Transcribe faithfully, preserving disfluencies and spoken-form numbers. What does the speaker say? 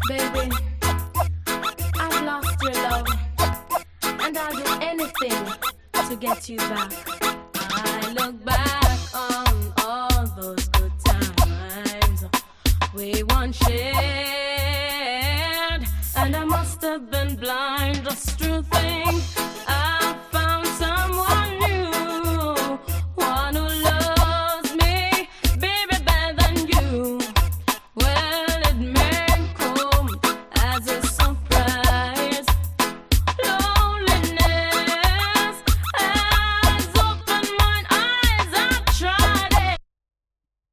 Baby, I've lost your love, and I'll do anything to get you back. I look back on all those good times we once shared, and I must have been blind. Just truth